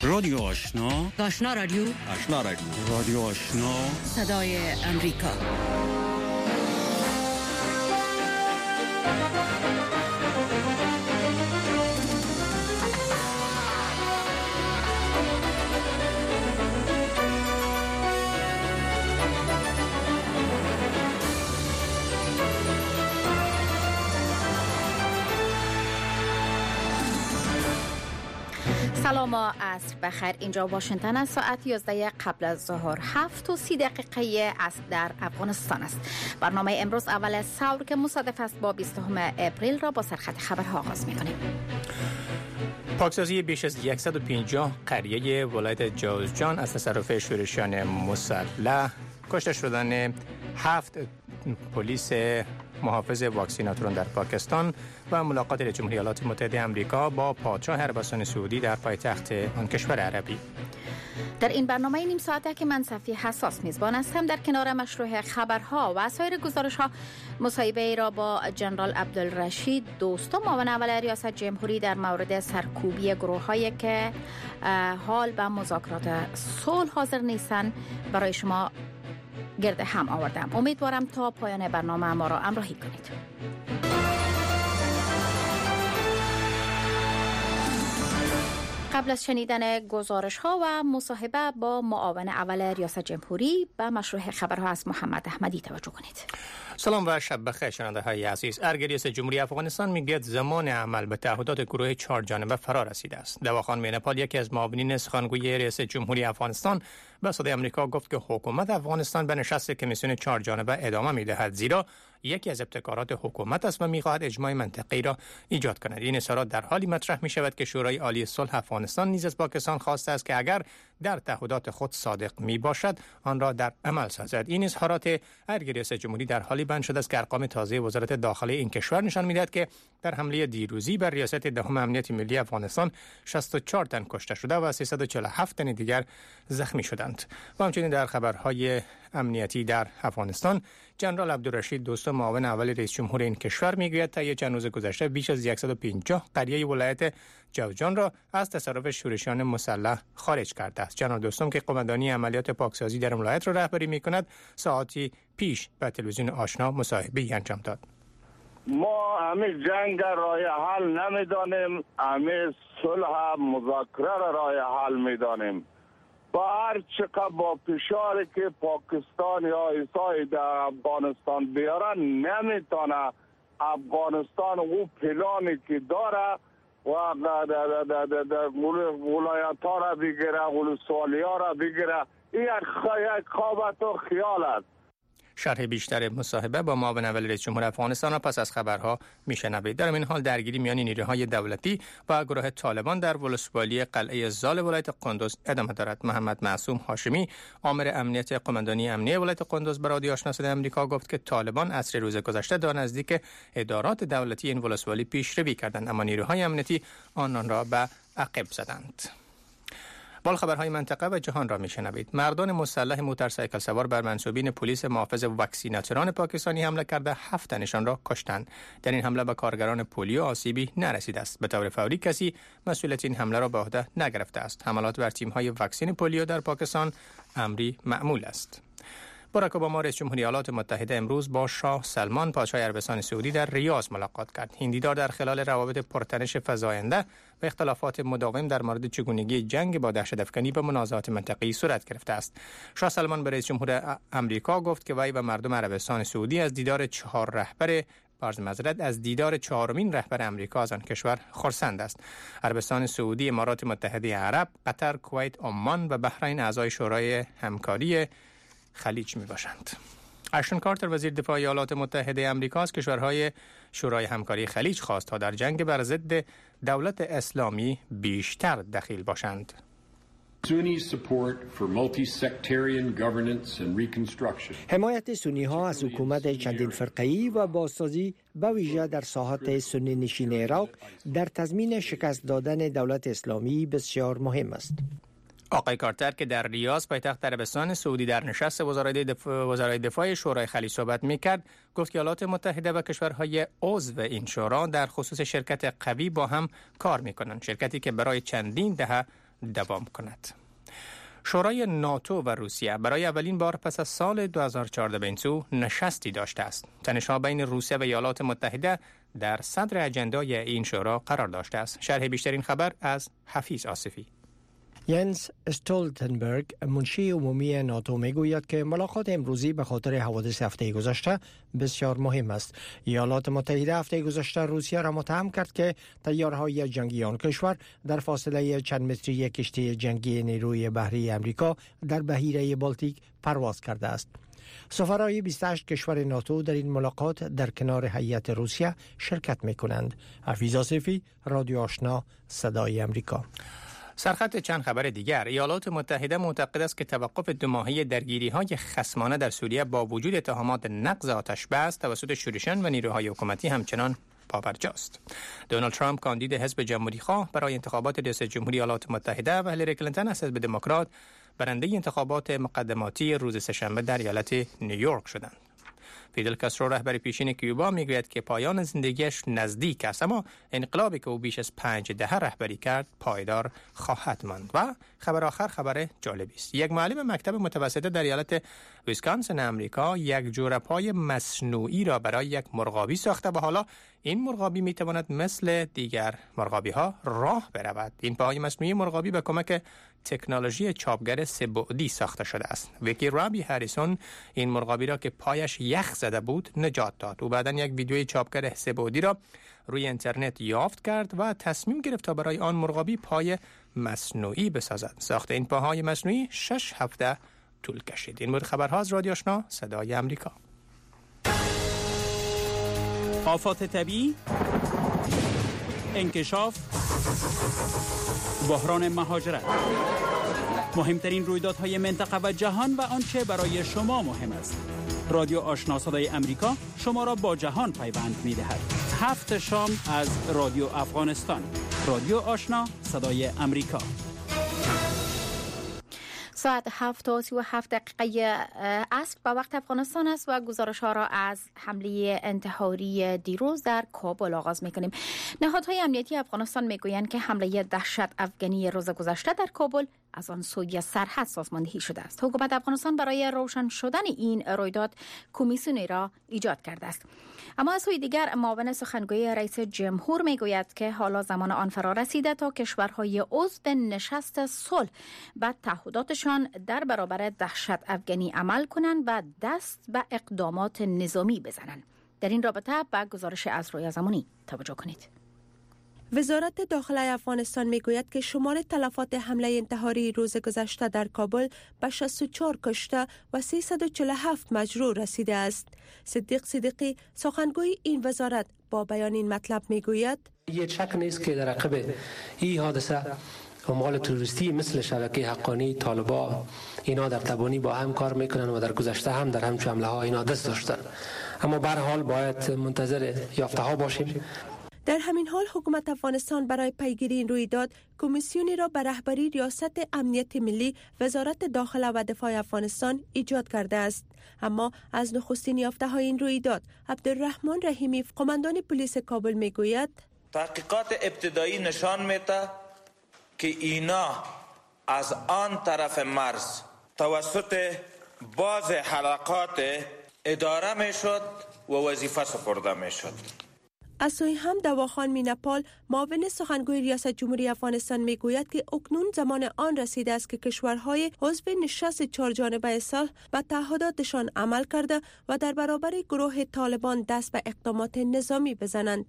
رادیو آشنا، آشنا رادیو، آشنا رادیو، رادیو آشنا، صدای امریکا. سلام و عصر بخیر. اینجا واشنگتن است. ساعت 11 قبل از ظهر 7:30 عصر در افغانستان است. برنامه امروز اول ثور که مصادف است با 20 اپریل را با سرخط خبرها آغاز می‌کنیم. پاکسازی بیش از 150 قریه ولایت جوزجان از تصرف شورشیان مسلح، کشته شدن 7 پلیس محافظ واکسیناتوران در پاکستان و ملاقات رئیس جمهوری ایالات متحده آمریکا با پادشاه عربستان سعودی در پایتخت آن کشور عربی. در این برنامه نیم ساعته که من صفی حساس میزبان هستم، در کنار مشروع خبرها و سایر گزارش‌ها مصاحبه را با جنرال عبدالرشید دوستم، معاون اول ریاست جمهوری، در مورد سرکوبی گروه‌هایی که حال به مذاکرات صلح حاضر نیستند برای شما گرد هم آوردم. امیدوارم تا پایان برنامه ما را همراهی کنید. قبل از شنیدن گزارش ها و مصاحبه با معاون اول ریاست جمهوری به مشروع خبرها از محمد احمدی توجه کنید. سلام و شب بخیر شنونده های عزیز. ریاست جمهوری افغانستان میگوید زمان عمل به تعهدات گروه 4 جانبه فرا رسیده است. دواخان مینپال، یکی از معاونین سخنگوی رئیس جمهوری افغانستان، به صدای آمریکا گفت که حکومت افغانستان به نشست کمیسیون 4 جانبه ادامه میدهد، زیرا یکی از ابتکارات حکومت است و میخواهد اجماع منطقه‌ای را ایجاد کند. این اظهارات در حالی مطرح می شود که شورای عالی صلح افغانستان نیز از پاکستان خواسته است که اگر در تعهدات خود صادق می باشد آن را در عمل سازد. این اظهارات رئیس جمهوری در حالی بیان شده است که ارقام تازه وزارت داخلی این کشور نشان می‌دهد که در حمله دیروزی بر ریاست دهم امنیت ملی افغانستان 64 تن کشته شده و 347 تن دیگر زخمی شدند. و همچنین در خبرهای امنیتی در افغانستان، جنرال عبدالرشید دوستم، معاون اول رئیس جمهور این کشور، میگوید طی چند روز گذشته بیش از 150 قریه ولایت جوزجان را از تصرف شورشیان مسلح خارج کرده است. جنرال دوستم که قماندانی عملیات پاکسازی در ولایت را رهبری می‌کند، ساعتی پیش به تلویزیون آشنا مصاحبه‌ای انجام داد. ما همه جنگ راه حل نمیدانیم، همه صلح مذاکره راه حل میدانیم. با هر چقدر با فشاری که پاکستان یا عیسی در افغانستان بیارن، نمیتونه افغانستان او پلانی که داره و ولایت ها را بگیره، ولسوالی ها را بگیره. این یک خوابت و خیال است. شرح بیشتر مصاحبه با معاون اول رئیس جمهور افغانستان را پس از خبرها میشنوید. در این حال درگیری میان نیروهای دولتی و گروه طالبان در ولسوالی قلعه زال ولایت قندوز ادامه دارد. محمد معصوم هاشمی، آمر امنیت قماندانی امنیه ولایت قندوز، به رادیو آشنا صدای آمریکا گفت که طالبان عصر روز گذشته در نزدیک ادارات دولتی این ولسوالی پیشروی کردند، اما نیروهای امنیتی آنان را به عقب زدند. بال خبرهای منطقه و جهان را میشنوید. مردان مسلح موتورسیکل سوار بر منصوبین پلیس محافظ واکسیناتوران پاکستانی حمله کرده 7 تنشان را کشتند. در این حمله به کارگران پلیو آسیبی نرسیده است. به طور فوری کسی مسئولیت این حمله را به عهده نگرفته است. حملات بر تیم‌های واکسین پلیو در پاکستان امری معمول است. باراک اوباما رئیس جمهوری ایالات متحده امروز با شاه سلمان پادشاه عربستان سعودی در ریاض ملاقات کرد. این دیدار در خلال روابط پرتنش فزاینده و اختلافات مداوم در مورد چگونگی جنگ با دهشت‌افکنی به منازعات منطقه‌ای صورت گرفته است. شاه سلمان به رئیس جمهور آمریکا گفت که وی و مردم عربستان سعودی از دیدار از دیدار چهارمین رهبر آمریکا از آن کشور خرسند است. عربستان سعودی، امارات متحده عرب، قطر، کویت، عمان و بحرین اعضای شورای همکاری خلیج می باشند. اشتون کارتر، وزیر دفاع ایالات متحده آمریکا، از کشورهای شورای همکاری خلیج خواست تا در جنگ بر ضد دولت اسلامی بیشتر دخیل باشند. حمایت سنی ها از حکومت چندین فرقه‌ای و بازسازی به ویژه در ساحات سنی نشین عراق در تضمین شکست دادن دولت اسلامی بسیار مهم است. آقای کارتر که در ریاض پایتخت عربستان سعودی در نشست وزرای دفاع شورای خلیج صحبت می‌کرد، گفت که ایالات متحده و کشورهای عضو این شورا در خصوص شرکت قوی با هم کار می‌کنند، شرکتی که برای چندین دهه دوام کند. شورای ناتو و روسیه برای اولین بار پس از سال 2014 به این سو نشستی داشته است. تنش‌ها بین روسیه و ایالات متحده در صدر اجندای این شورا قرار داشته است. شرح بیشتر این خبر از حفیظ آصفی. ینس استولتنبرگ منشی عمومی ناتو میگوید که ملاقات امروزی به خاطر حوادث هفته گذشته بسیار مهم است. ایالات متحده هفته گذشته روسیه را متهم کرد که تیارهای جنگی آن کشور در فاصله چند متری کشتی جنگی نیروی بحری امریکا در بحیره بالتیک پرواز کرده است. سفرای 28 کشور ناتو در این ملاقات در کنار هیئت روسیه شرکت می‌کنند. حفیظ آصفی، رادیو آشنا، صدای امریکا. سرخط چند خبر دیگر. ایالات متحده معتقد است که توقف 2 ماهه درگیری‌های خصمانه در سوریه با وجود اتهامات نقض آتش‌بس توسط شورشیان و نیروهای حکومتی همچنان پابرجاست. دونالد ترامپ کاندید حزب جمهوری‌خواه برای انتخابات ریاست جمهوری ایالات متحده و هیلاری کلینتون از حزب دموکرات برنده انتخابات مقدماتی روز سه‌شنبه در ایالت نیویورک شدند. فیدل کاسترو رهبر پیشین کیوبا میگوید که پایان زندگیش نزدیک است، اما انقلابی که او بیش از 5 دهه رهبری کرد پایدار خواهد ماند. و خبر آخر خبر جالبی است. یک معلم مکتب متوسطه در ایالت ویسکانسین امریکا یک جوره پای مصنوعی را برای یک مرغابی ساخته و حالا این مرغابی میتواند مثل دیگر مرغابی ها راه برود. این پاهای مصنوعی مرغابی به کمک تکنولوژی چاپگر 3 بعدی ساخته شده است. ویکی رابی هریسون این مرغابی را که پایش یخ زده بود نجات داد. او بعداً یک ویدیوی چاپگر 3 بعدی را روی اینترنت یافت کرد و تصمیم گرفت تا برای آن مرغابی پای مصنوعی بسازد. ساخت این پاهای مصنوعی 6 هفته طول کشید. این بود خبرها از رادیو آشنا صدای امریکا. آفات طبیعی، انکشاف، بحران مهاجرت، مهمترین رویدادهای منطقه و جهان و آنچه برای شما مهم است. رادیو آشنا صدای امریکا شما را با جهان پیوند می‌دهد. 7 شام از رادیو افغانستان. رادیو آشنا صدای امریکا. ساعت 7:37 عصر به وقت افغانستان است و گزارش‌ها را از حمله انتحاری دیروز در کابل آغاز می‌کنیم. نهادهای امنیتی افغانستان می‌گویند که حمله دهشت افغانی روز گذشته در کابل از آن سوی سرحد سازماندهی شده است. حکومت افغانستان برای روشن شدن این رویداد کمیسیونی را ایجاد کرده است. اما از سوی دیگر معاون سخنگوی رئیس جمهور میگوید که حالا زمان آن فرا رسیده تا کشورهای عضو نشست صلح و تعهداتشان در برابر دهشت افغانی عمل کنند و دست به اقدامات نظامی بزنند. در این رابطه به گزارش از رویا زمانی توجه کنید. وزارت داخله افغانستان میگوید که شمار تلفات حمله انتحاری روز گذشته در کابل به 64 کشته و 347 مجروح رسیده است. صدیق صدیقی سخنگوی این وزارت با بیان این مطلب میگوید یه شک نیست که در عقب این حادثه اموال توریستی مثل شبکه حقانی، طالبا اینا در تبانی با هم کار میکنن و در گذشته هم در همچون حمله ها اینا دست داشتن، اما به هر حال باید منتظر یافته ها باشیم. در همین حال حکومت افغانستان برای پیگیری این رویداد کمیسیونی را به رهبری ریاست امنیت ملی، وزارت داخله و دفاع افغانستان ایجاد کرده است. اما از نخستین یافته‌های این رویداد عبدالرحمن رحیمی قماندان پلیس کابل میگوید تحقیقات ابتدایی نشان میده که اینا از آن طرف مرز توسط بعض حلقات اداره میشد و وظیفه سپرده میشد. از سوی هم دواخان مینپال معاون سخنگوی ریاست جمهوری افغانستان میگوید که اکنون زمان آن رسیده است که کشورهای عضو نشست 4 جانبه صلح و تعهداتشان عمل کرده و در برابر گروه طالبان دست به اقدامات نظامی بزنند.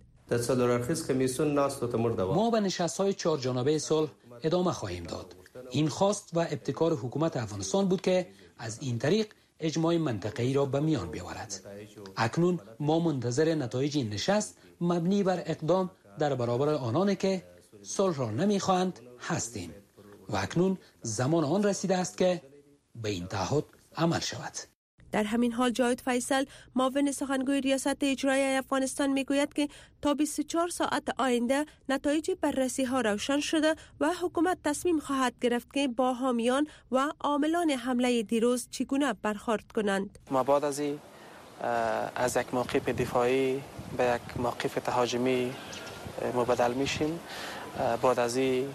ما به نشست‌های 4 جانبه صلح ادامه خواهیم داد. این خواست و ابتکار حکومت افغانستان بود که از این طریق اجماع منطقه‌ای را به میان بیاورد. اکنون ما منتظر نتایج این نشست مبنی بر اقدام در برابر آنانی که صلح را نمی‌خواهند هستیم و اکنون زمان آن رسیده است که به این تعهد عمل شود. در همین حال جاوید فیصل معاون سخنگوی ریاست اجرایی افغانستان میگوید که تا 24 ساعت آینده نتایج بررسی ها روشن شده و حکومت تصمیم خواهد گرفت که با حامیان و عاملان حمله دیروز چگونه برخورد کنند. ما بعد از یک موقف دفاعی به یک موقف تهاجمی مبدل میشیم. بعد از این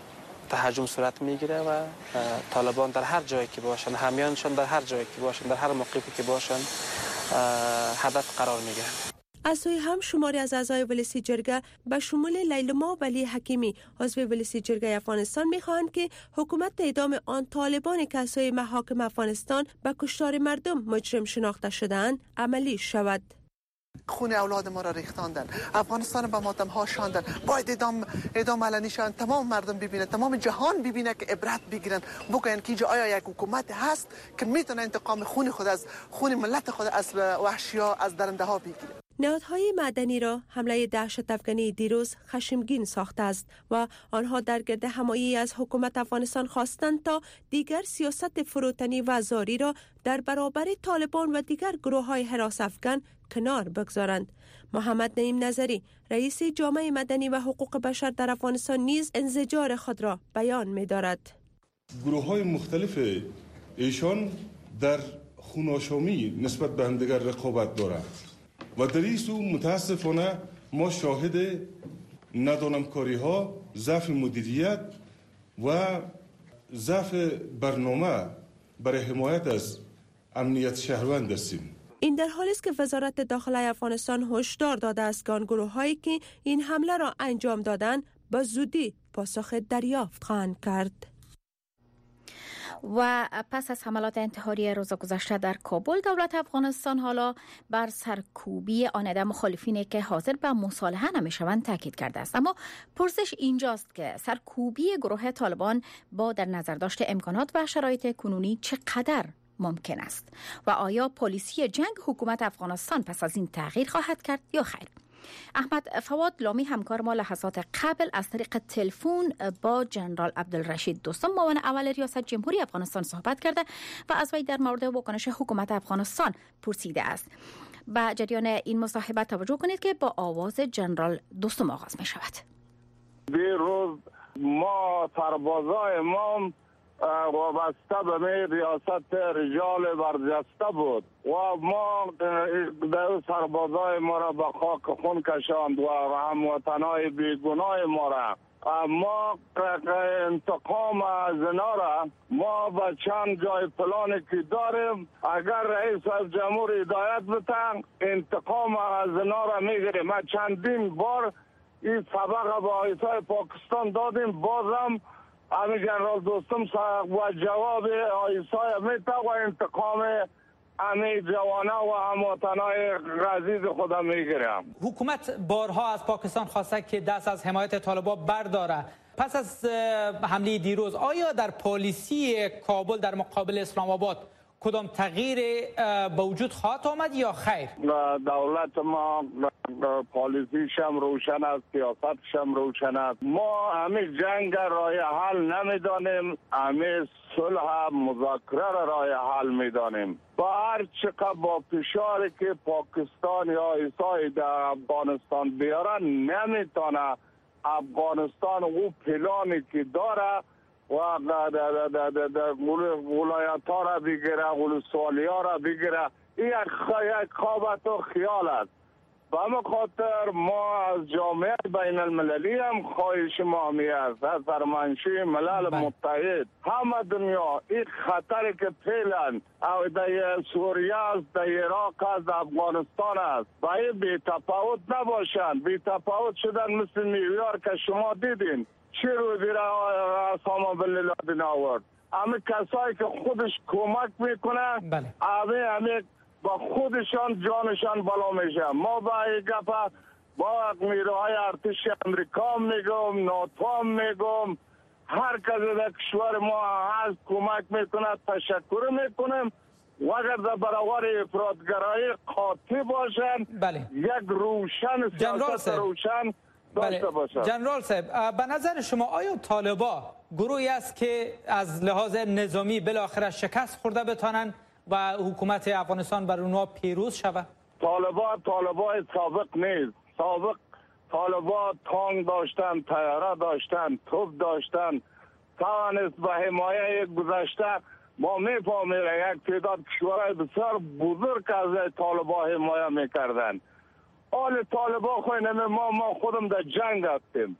تهاجم صورت میگیره و طالبان در هر جایی که باشن، حامیانشان در هر جایی که باشن، در هر موقعی که باشن هدف قرار میگیرن. از سوی هم شماری از اعضای ولسی جرگه به شمول لیلما ولی حکیمی عضو ولسی جرگه افغانستان میخواهند که حکومت اعدام آن طالبان که از سوی محاکم افغانستان به کشتار مردم مجرم شناخته شده‌اند عملی شود. خون اولاد ما را ریختاندن، افغانستان به ماتم ها شاندن. باید اعدام علنی شان، تمام مردم ببینن، تمام جهان ببینه که عبرت بگیرن، بگن که آیا یک حکومت هست که میتونه انتقام خون خود از خون ملت خود از وحشی‌ها، از درنده ها بگیره. نهادهای معدنی را حمله دهشت افغانی دیروز خشمگین ساخته است و آنها در گرد همایی از حکومت افغانستان خواستند تا دیگر سیاست فروتنی و زاری را در برابر طالبان و دیگر گروه‌های حراس افغان کنار بگذارند. محمد نعیم نظری رئیس جامعه مدنی و حقوق بشر در افغانستان نیز انزجار خود را بیان می‌دارد. گروه‌های مختلف ایشان در خوناشامی نسبت به همدیگر رقابت دارند و در این سو متاسفانه ما شاهد ندانمکاری ها، ضعف مدیریت و ضعف برنامه برای حمایت از امنیت شهروند هستیم. این در حالی است که وزارت داخلی افغانستان هشدار داده است که آن گروه‌هایی که این حمله را انجام دادند به زودی پاسخ دریافت خواهند کرد. و پس از حملات انتحاری روز گذشته در کابل، دولت افغانستان حالا بر سرکوبی آن عده مخالفینی که حاضر به مصالحه نمیشوند تاکید کرده است. اما پرسش اینجاست که سرکوبی گروه طالبان با در نظر داشت امکانات و شرایط کنونی چقدر ممکن است و آیا پالیسی جنگ حکومت افغانستان پس از این تغییر خواهد کرد یا خیر؟ احمد فواد لامی همکار ما لحظات قبل از طریق تلفن با جنرال عبدالرشید دوستم معاون اول ریاست جمهوری افغانستان صحبت کرده و از وی در مورد واکنش حکومت افغانستان پرسیده است. به جریان این مصاحبه توجه کنید که با آواز جنرال دوستم آغاز می شود. دیروز ما سربازای ما وابسته به ریاست رجال برجسته بود و ما در سربازای ما را به خاک خون کشاند و هموطنای بیگناه ما را. ما انتقام از اینا را ما به چند جای پلانی که داریم، اگر رئیس جمهور هدایت بتن انتقام از اینا را میگیریم. ما چندین بار این سبق به آیسای پاکستان دادیم، بازم همین جنرال دوستم و جواب آیسای میته و انتقام همین جوانه و هموطنای عزیز خودم میگیرم. حکومت بارها از پاکستان خواسته که دست از حمایت طالبان برداره. پس از حمله دیروز آیا در پالیسی کابل در مقابل اسلام آباد کدام تغییر به وجود خواهد آمد یا خیر؟ دولت ما پالیسیش هم روشن است، سیاستش هم روشن است. ما همین جنگ راه حل نمیدانیم، همین صلح مذاکره راه حل میدانیم. با هر چقدر با فشاری که پاکستان یا عیسی در افغانستان بیارن نمیتونه افغانستان او پلانی که داره و ولایت ها را بگیره، ولسوالی ها را بگیره. این یک خوابت و خیال است. به همه خاطر ما از جامعه بین المللی هم خواهش ما همی است، از فرمانشوی ملل متحد همه دنیا این خطری که فعلا در سوریه است، در عراق است، در افغانستان است، باید بی تفاوت نباشند. بی تفاوت شدن مثل نیویورک که شما دیدین چی رو زیر اسامه بن لادن آورد. همه کسایی که خودش کمک میکنن همه با خودشان جانشان بالا میشه. ما با این گفت با نیروهای ارتش امریکا میگم، ناتو میگم، هر کسی در کشور ما هست کمک میکنه، تشکر میکنیم و اگر در برابر افراطگرایی قاطع باشن یک روشن سیاست روشن داشته باشن. جنرال صاحب، به نظر شما آیا طالبا گروهی است که از لحاظ نظامی بالاخره شکست خورده بتانن و حکومت افغانستان بر اونها پیروز شود؟ طالبای سابق نیست. سابق طالبا تانک داشتن، طیاره داشتن، توپ داشتن، توانست به حمایه گذشته ما میفهمیم یک تعداد کشورهای بسیار بزرگ از طالبا حمایه میکردن. حال طالبا خوینه ما خودم در جنگ هستیم.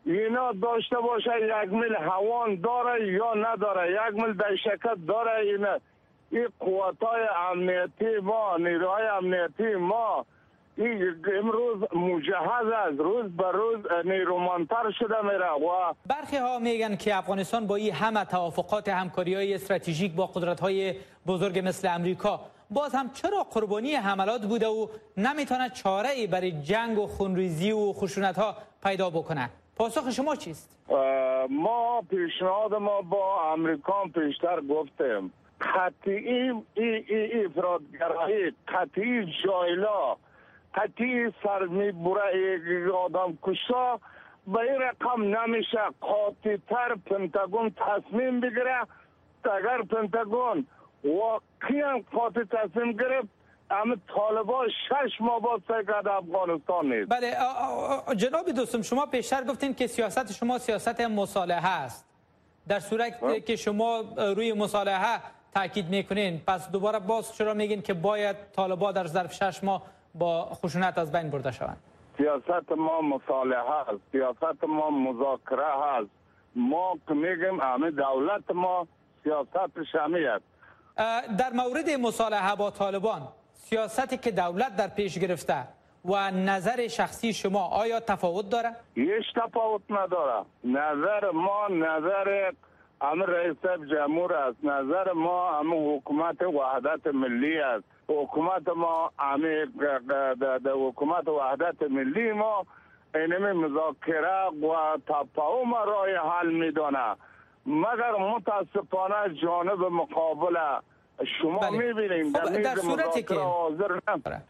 اینا داشته باشه 1 میل هوان داره یا نداره، 1 میل دشکت داره. این قوتای امنیتی ما، نیروهای امنیتی ما امروز مجهز است، روز به روز نیرومندتر شده میره. و برخی ها میگن که افغانستان با این همه توافقات همکاری‌های استراتژیک با قدرت‌های بزرگ مثل امریکا باز هم چرا قربانی حملات بوده و نمیتونه چاره‌ای برای جنگ و خونریزی و خشونت‌ها پیدا بکنه؟ پاسخ شما چیست؟ ما پیشنهاد ما با امریکا پیشتر گفتیم قطعی افرادگرایی، قطعی جایلا، قطعی سرمی بره آدم کشا به این رقم نمیشه. قاطع تر پنتاگون تصمیم بگیره. اگر پنتاگون واقعا قاطع تصمیم گرفت، اما طالبان 6 ماه باز سرگرد افغانستان نیست. بله جناب دوستم، شما پیشتر گفتین که سیاست شما سیاست مصالحه است. در صورت که شما روی مصالحه تاکید میکنین، پس دوباره باز چرا میگین که باید طالبان در ظرف 6 ماه با خشونت از بین برده شوند؟ سیاست ما مصالحه است، سیاست ما مذاکره است. ما میگیم همه دولت ما سیاستش همی است. در مورد مصالحه با طالبان، سیاستی که دولت در پیش گرفته و نظر شخصی شما آیا تفاوت داره؟ هیچ تفاوت نداره. نظر ما نظر امر رئیس جمهور است، نظر ما امر حکومت وحدت ملی است. حکومت ما امر حکومت وحدت ملی ما اینمی مذاکره و تفاهم راه حل میدانه. مگر متاسفانه جانب مقابل شما میبینیم در صورتی که حاضر نمیشه.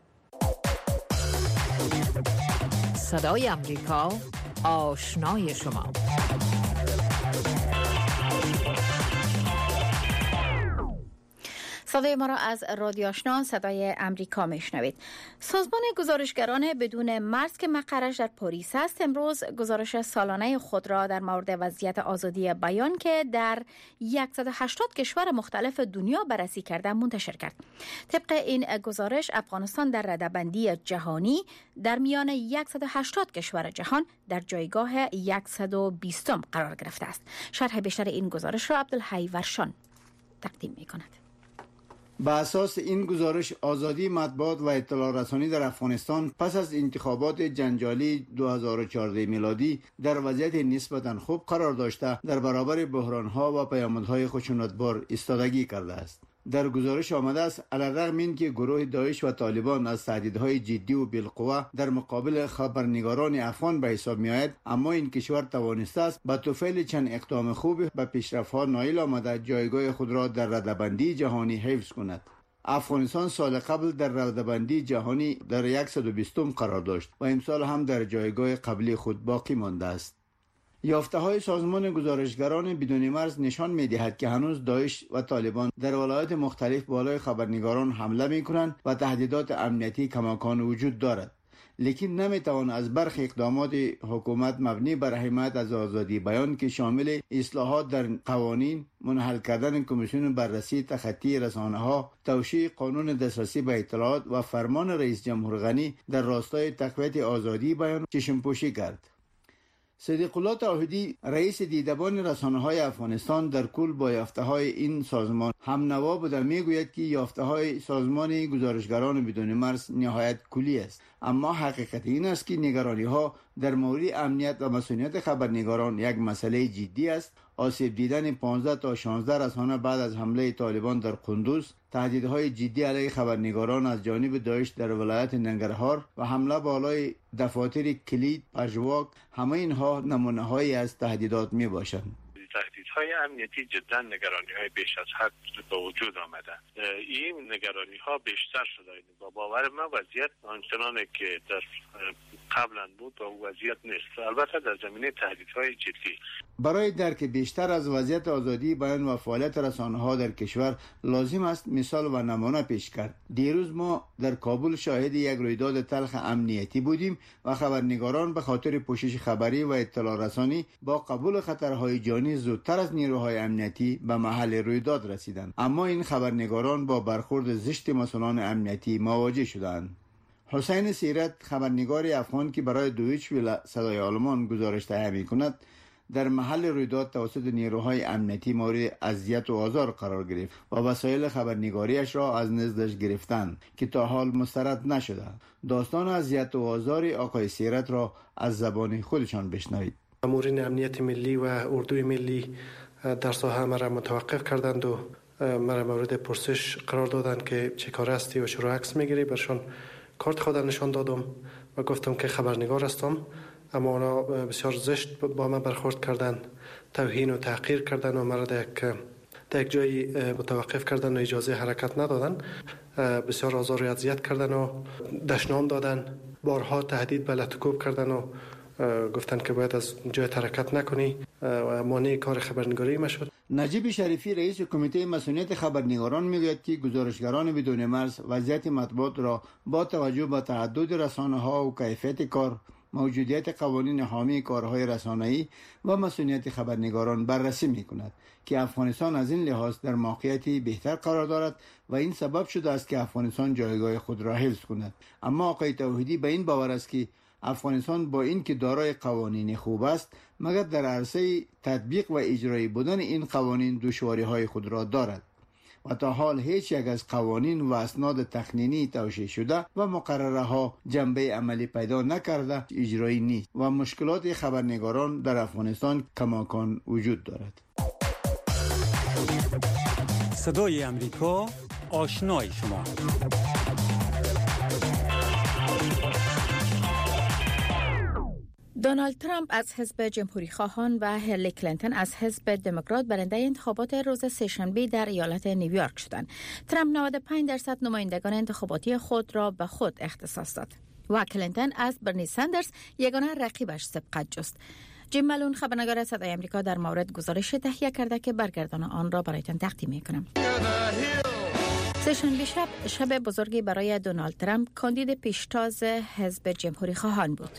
صدای امریکا، آشنای شما. صدای ما را از رادیو آشنا صدای امریکا میشنوید. سازمان گزارشگران بدون مرز که مقرش در پاریس است، امروز گزارش سالانه خود را در مورد وضعیت آزادی بیان که در 180 کشور مختلف دنیا بررسی کرده منتشر کرد. طبق این گزارش، افغانستان در رده‌بندی جهانی در میان 180 کشور جهان در جایگاه 120 قرار گرفته است. شرح بیشتر این گزارش را عبدالحی ورشان تقدیم می‌کند. به اساس این گزارش، آزادی مطبوعات و اطلاع رسانی در افغانستان پس از انتخابات جنجالی 2014 میلادی در وضعیت نسبتاً خوب قرار داشته در برابر بحران‌ها و پیامدهای خشونتبار ایستادگی کرده است. در گزارش آمده است علیرغم اینکه گروه داعش و طالبان از تهدیدهای جدی و بالقوه در مقابل خبرنگاران افغان به حساب می‌آید، اما این کشور توانسته است با توفیل چند اقدام خوب به پیشرفت‌ها نائل آمده جایگاه خود را در رده‌بندی جهانی حفظ کند. افغانستان سال قبل در رده‌بندی جهانی در 120 قرار داشت و امسال هم در جایگاه قبلی خود باقی مانده است. یافته‌های سازمان گزارشگران بدون مرز نشان می‌دهد که هنوز داعش و طالبان در ولایات مختلف بالای خبرنگاران حمله می‌کنند و تهدیدات امنیتی کماکان وجود دارد. لیکن نمی‌توان از برخی اقدامات حکومت مبنی بر حمایت از آزادی بیان که شامل اصلاحات در قوانین، منحل کردن کمیسیون بررسی تخطی رسانه‌ها، توشیح قانون دسترسی به اطلاعات و فرمان رئیس جمهور غنی در راستای تقویت آزادی بیان چشم‌پوشی کرد. صدیق الله توحیدی، رئیس دیدبان رسانه‌های افغانستان، در کل با یافته‌های این سازمان هم نوا بوده میگوید که یافته‌های سازمان گزارشگران بدون مرز نهایت کلی است، اما حقیقت این است که نگرانی‌ها در مورد امنیت و مسئولیت خبرنگاران یک مسئله جدی است. آسیب دیدن 15 تا 16 رسانه بعد از حمله طالبان در قندوز، تهدیدهای جدی علیه خبرنگاران از جانب داعش در ولایت ننگرهار و حمله بالای دفاتر کلید پژواک، همه اینها نمونه‌هایی از تهدیدات میباشند. تهدیدهای امنیتی جدا نگرانی‌های بیش از حد به وجود آمده. این نگرانی‌ها بیشتر شده. با باور من وضعیت آنچنانه که در قبلا بود و وضعیت نیست، البته در زمینه تهدیدهای جدی. برای درک بیشتر از وضعیت آزادی بیان و فعالیت رسانه‌ها در کشور لازم است مثال و نمونه پیش کرد. دیروز ما در کابل شاهد یک رویداد تلخ امنیتی بودیم و خبرنگاران به خاطر پوشش خبری و اطلاع رسانی با قبول خطرهای جانی زودتر از نیروهای امنیتی به محل رویداد رسیدند، اما این خبرنگاران با برخورد زشت مسئولان امنیتی مواجه شدند. حسین سیرت خبرنگار افغان که برای دویچ ویله صدای آلمان گزارش تهیه می‌کند در محل رویداد توسط نیروهای امنیتی مورد اذیت و آزار قرار گرفت و وسایل خبرنگاریش را از نزدش گرفتند که تا حال مسترد نشده. داستان اذیت و آزار آقای سیرت را از زبان خودشان بشنوید. مامورین امنیت ملی و اردوی ملی در ساحه مرا متوقف کردند و مرا مورد پرسش قرار دادند که چه کار هستی و چرا عکس میگیری. برشان کارت خودم نشان دادم و گفتم که خبرنگار هستم، اما اونا بسیار زشت با من برخورد کردن، توهین و تحقیر کردن و مرا در یک جایی متوقف کردن و اجازه حرکت ندادن. بسیار آزار و اذیت کردن و دشنام دادن، بارها تهدید به لطکوب کردن و گفتن که باید از جای حرکت نکنی و مانع کار خبرنگاری ما شد. نجیب شریفی رئیس کمیته مسئولیت خبرنگاران میگوید که گزارشگران بدون مرز وضعیت مطبوعات را با توجه به تعدد رسانه‌ها و کیفیت کار، موجودیت قوانین حامی کارهای رسانه‌ای و مسئولیت خبرنگاران بررسی می‌کند که افغانستان از این لحاظ در موقعیتی بهتر قرار دارد و این سبب شده است که افغانستان جایگاه خود را حفظ کند. اما آقای توحیدی به این باور است که افغانستان با اینکه دارای قوانین خوب است، مگر در عرصه تطبیق و اجرایی بودن این قوانین دشواری‌های خود را دارد و تا حال هیچ یک از قوانین و اسناد تقنینی توشیح شده و مقرره ها جنبه عملی پیدا نکرده اجرایی نیست و مشکلات خبرنگاران در افغانستان کماکان وجود دارد. صدای امریکا، آشنای شما. دونالد ترامپ از حزب جمهوری خواهان و هیلاری کلینتون از حزب دموکرات برنده انتخابات روز سه‌شنبه در ایالت نیویورک شدند. ترامپ 95% نمایندگان انتخاباتی خود را به خود اختصاص داد و کلینتون از برنی سندرز یگانه رقیبش سبقت جست. جیم ملون خبرنگار صدای آمریکا در مورد گزارش تهیه کرده که برگردان آن را برایتان تقدیم می‌کنم. سه‌شنبه شب بزرگی برای دونالد ترامپ، کاندید پیشتاز حزب جمهوری خواهان بود.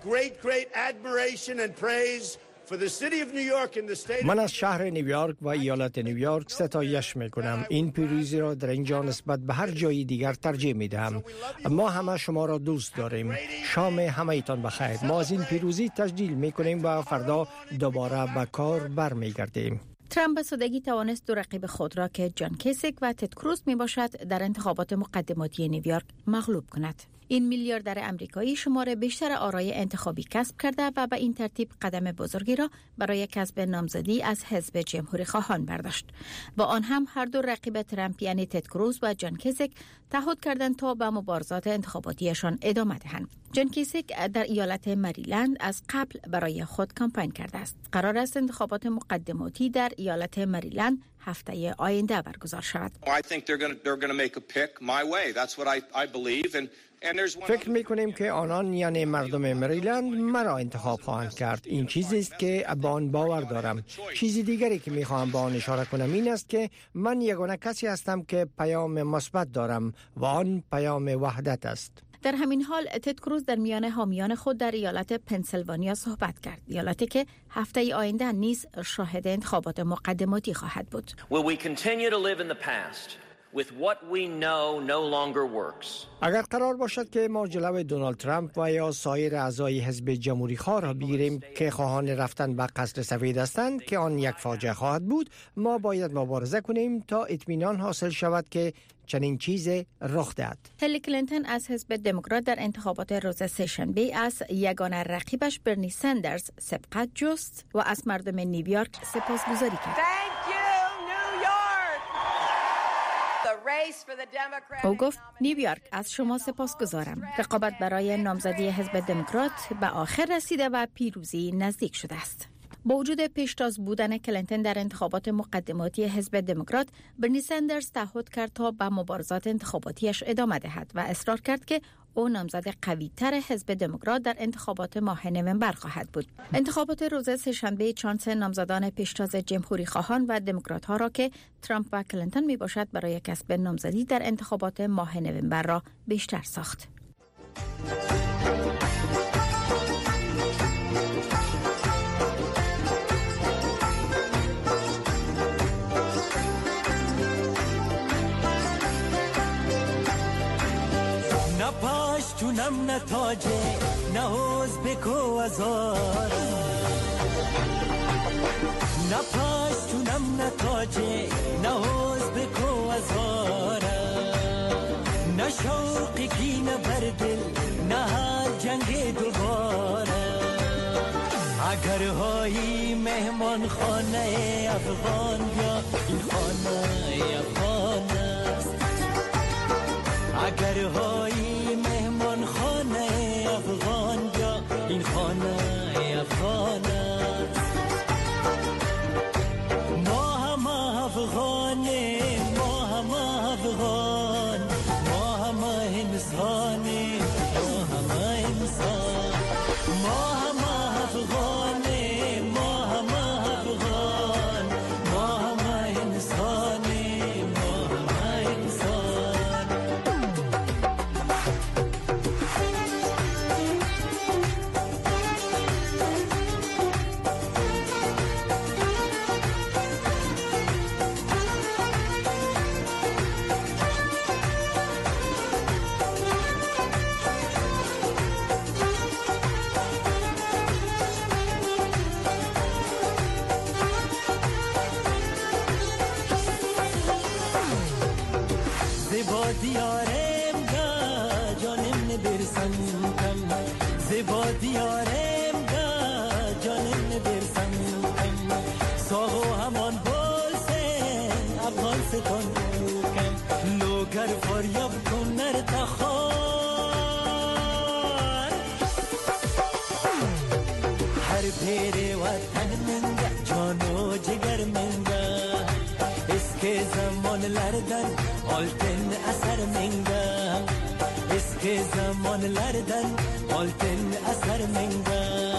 من از شهر نیویورک و ایالت نیویورک ستایش میکنم. این پیروزی را در اینجا نسبت به هر جای دیگر ترجیح میدهم. ما همه شما را دوست داریم. شام همه ایتان بخیر. ما از این پیروزی تجلیل میکنیم و فردا دوباره به کار برمیگردیم. ترامپ به سادگی توانست دو رقیب خود را که جان کیسیک و تد کروز می باشد در انتخابات مقدماتی نیویورک مغلوب کند. این میلیاردر امریکایی شمار بیشتر آرای انتخابی کسب کرده و به این ترتیب قدم بزرگی را برای کسب نامزدی از حزب جمهوری خواهان برداشت. با آن هم هر دو رقیب ترامپ یعنی تد کروز و جان کیسیک تعهد کردند تا به مبارزات انتخاباتیشان ادامه دهند. جان کیسیک در ایالت مریلند از قبل برای خود کمپین کرده است. قرار است انتخابات مقدماتی در ایالت مریلند هفته آینده برگزار شود. فکر می‌کنیم که آنان یعنی مردم مریلند مرا انتخاب خواهند کرد. این چیزی است که به آن باور دارم. چیزی دیگری که می‌خواهم با آن اشاره کنم این است که من یگانه کسی هستم که پیام مثبت دارم و آن پیام وحدت است. در همین حال تد کروز در میان حامیان خود در ایالت پنسیلوانیا صحبت کرد، ایالتی که هفته آینده نیز شاهد انتخابات مقدماتی خواهد بود. اگر قرار باشد که ما جلوی دونالد ترامپ و یا سایر اعضای حزب جمهوری خواه را بگیریم که خواهان رفتن به قصر سفید هستند که آن یک فاجعه خواهد بود، ما باید مبارزه کنیم تا اطمینان حاصل شود که چنین چیزی رخ دهد. هیلاری کلینتون از حزب دموکرات در انتخابات روز سه‌شنبه از یگانه رقیبش برنی سندرز سبقت جست و از مردم نیویورک سپاسگزاری کرد. او گفت نیویورک از شما سپاسگزارم. رقابت برای نامزدی حزب دموکرات به آخر رسیده و پیروزی نزدیک شده است. با وجود پیشتاز بودن کلینتون در انتخابات مقدماتی حزب دموکرات، برنی سندرز تعهد کرد تا به مبارزات انتخاباتیش ادامه دهد و اصرار کرد که او نامزد قوی‌تر حزب دموکرات در انتخابات ماه نوامبر خواهد بود. انتخابات روز سه‌شنبه چانس نامزدان پیشتاز جمهوری خواهان و دموکرات ها را که ترامپ و کلینتون می باشد برای کسب نامزدی در انتخابات ماه نوامبر را بیشتر ساخت. پشتونم نه تاجه نه حوز بکو ازارم نه پشتونم نه تاجه نه حوز بکو ازارم نه شوقی کی نه بردل نه هر جنگ دوباره اگر هایی مهمان خانه افغان یا این خانه افغان است اگر هایی مهمان خانه افغان یا این خانه افغان است ما هم افغانیم ما هم افغان ما هم انسانیم ما هم انسان ما هم افغانیم ما هم افغان ما هم انسانیم ما هم انسان زیبا دیارم دا جانم نبرسم کم زیبا دیارم دا جانم نبرسم کم ساغو همان بولسن افغان ستان کم لوگر فریاب کن نرتخار هر پیر وطن منگه جانو جگر منگه اسکه زمان لردن آلتن اثر منگه اسکه زمان لردن آلتن اثر منگه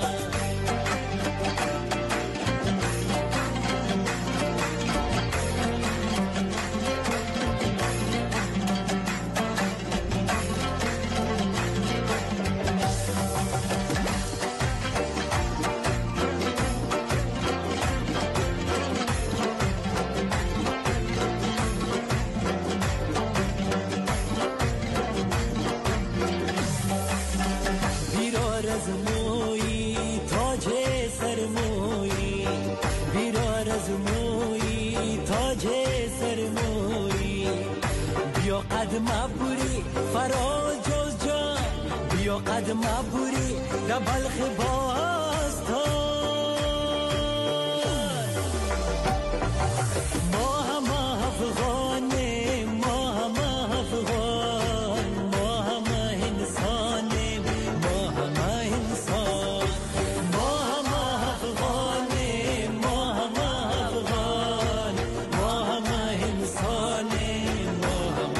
مبوری فراز جز جان بیا قد مبوری در بلخ باستان ما هم افغانیم ما هم افغان ما هم انسانیم ما هم انسان ما هم افغانیم ما هم افغان ما هم انسانیم ما هم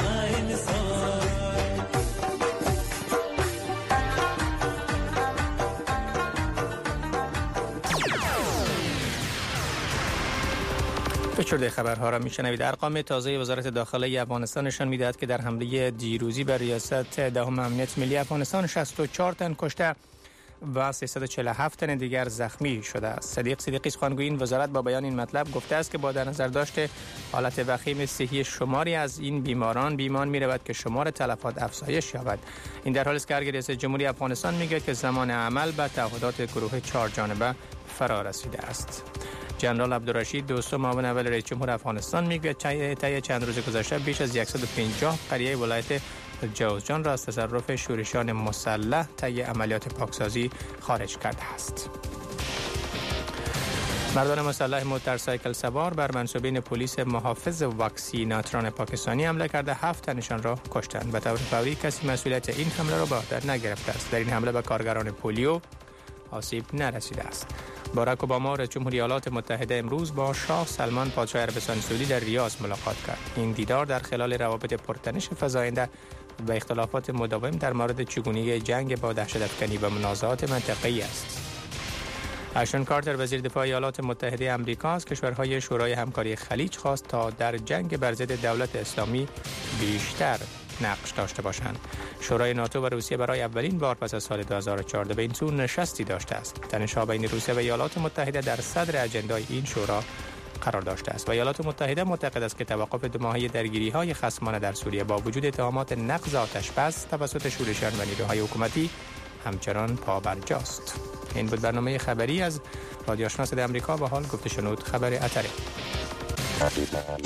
فچرده خبرها را میشنوید. ارقام تازه وزارت داخله افغانستان نشان میدهد که در حمله دیروزی بر ریاست دهم امنیت ملی افغانستان 64 تن کشته و 347 تن دیگر زخمی شده است. صدیق صدیقی سخنگوی این وزارت با بیان این مطلب گفته است که با در نظر داشته حالت وخیم صحی شماری از این بیماران بیمان می رود که شمار تلفات افزایش یابد. این در حالی است که ریاست جمهوری افغانستان میگوید که زمان عمل به تعهدات گروه 4 جانبه فرا رسیده است. جنرال عبدالرشید دوستم معاون اول رئیس جمهور افغانستان میگوید طی چند روز گذشته بیش از 150 قریه ولایت جوزجان را از تصرف شورشیان مسلح طی عملیات پاکسازی خارج کرده است. مردان مسلح موتورسایکل سوار بر منصوبین پلیس محافظ واکسیناتران پاکستانی حمله کرده 7 تنشان را کشتند. به طور فوری کسی مسئولیت این حمله را به عهده نگرفته است. در این حمله به کارگران پلیو آسیب نرسیده است. باراک اوباما رئیس جمهوری ایالات متحده امروز با شاه سلمان پادشاه عربستان سعودی در ریاض ملاقات کرد. این دیدار در خلال روابط پرتنش فزاینده و اختلافات مداوم در مورد چگونگی جنگ با دهشت‌افکنی و منازعات منطقه‌ای است. اشتون کارتر وزیر دفاع ایالات متحده آمریکا از کشورهای شورای همکاری خلیج خواست تا در جنگ بر ضد دولت اسلامی بیشتر نقش داشته باشند. شورای ناتو و روسیه برای اولین بار پس از سال 2014 به این سو نشستی داشته است. تنش‌ها بین روسیه و ایالات متحده در صدر اجندای این شورا قرار داشته است و ایالات متحده معتقد است که توقف 2 ماهه درگیری‌های خصمانه در سوریه با وجود اتهامات نقض آتش‌بس توسط شورشیان و نیروهای حکومتی همچنان پابرجاست. این بود برنامه خبری از رادیو آشنا صدای آمریکا. و حال گفته شنود خبر اتره.